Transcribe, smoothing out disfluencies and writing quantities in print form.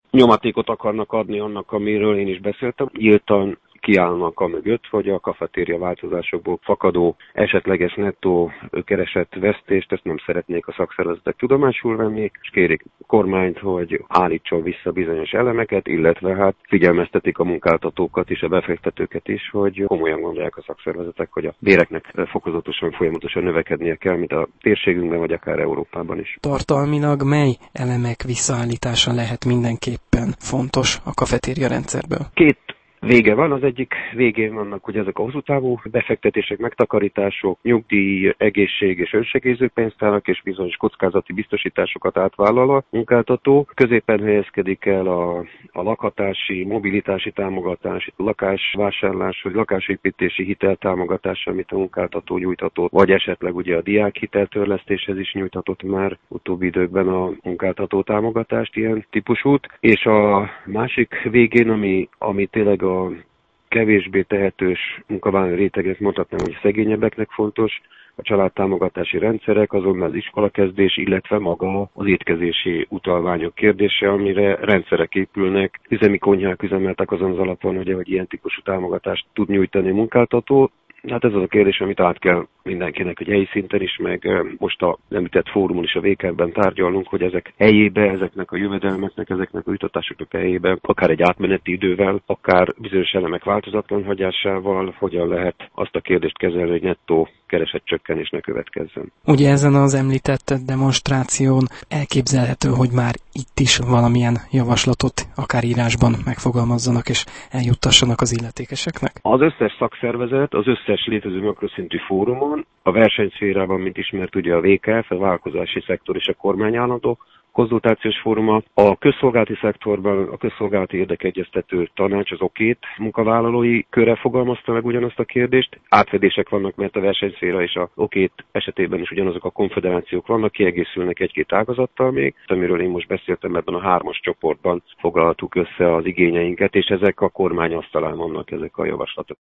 nyomatékot akarnak adni annak, amiről én is beszéltem. Nyíltan kiállnak amögött, hogy a kafetéria változásokból fakadó esetleges nettó keresetvesztést, ezt nem szeretnék a szakszervezetek tudomásul venni, és kérik a kormányt, hogy állítson vissza bizonyos elemeket, illetve hát figyelmeztetik a munkáltatókat és a befektetőket is, hogy komolyan gondolják a szakszervezetek, hogy a béreknek fokozatosan, folyamatosan növekednie kell, mint a térségünkben, vagy akár Európában is. Tartalmilag mely elemek visszaállítása lehet mindenképpen fontos a kafetéria rendszerből? Két vége van. Az egyik végén vannak, hogy ezek a hosszú távú befektetések, megtakarítások, nyugdíj, egészség és önsegélyző pénztárak és bizonyos kockázati biztosításokat átvállal a munkáltató. Középen helyezkedik el a lakhatási, mobilitási támogatás, lakásvásárlás vagy lakásépítési hiteltámogatás, amit a munkáltató nyújtatott, vagy esetleg ugye a diák hiteltörlesztéshez is nyújtatott már utóbbi időkben a munkáltató támogatást, ilyen típusút. És a másik végén, ami tényleg a kevésbé tehetős munkavállaló rétegnek, mondhatnám, hogy szegényebbeknek fontos, a családtámogatási rendszerek, azonban az iskolakezdés, illetve maga az étkezési utalványok kérdése, amire rendszerek épülnek. Üzemi konyhák üzemeltek azon az alapon, hogy ilyen típusú támogatást tud nyújtani a munkáltató. Hát ez az a kérdés, amit át kell mindenkinek, hogy helyi szinten is, meg most a említett fórumon is a VK-ben tárgyalunk, hogy ezek helyébe, ezeknek a jövedelmeknek, ezeknek a jutatásoknak helyébe, akár egy átmeneti idővel, akár bizonyos elemek változatlan hagyásával, hogyan lehet azt a kérdést kezelni, hogy nettó keresetcsökkenés ne következzen. Ugye ezen az említett demonstráción elképzelhető, hogy már itt is valamilyen javaslatot akár írásban megfogalmazzanak és eljuttassanak az illetékeseknek? Az összes szakszervezet, az összes létező makroszintű fórumon, a versenyszférában, mint ismert ugye a VKF, a vállalkozási szektor és a kormányállandó konzultációs fóruma, a közszolgálati szektorban a közszolgálati érdekegyeztető tanács, az OKÉT munkavállalói köre fogalmazta meg ugyanazt a kérdést. Átfedések vannak, mert a versenyszféra és a OKÉT esetében is ugyanazok a konfederációk vannak, kiegészülnek egy-két ágazattal még, amiről én most beszéltem, ebben a 3-as csoportban foglaltuk össze az igényeinket, és ezek a kormány asztalán vannak ezek a javaslatok.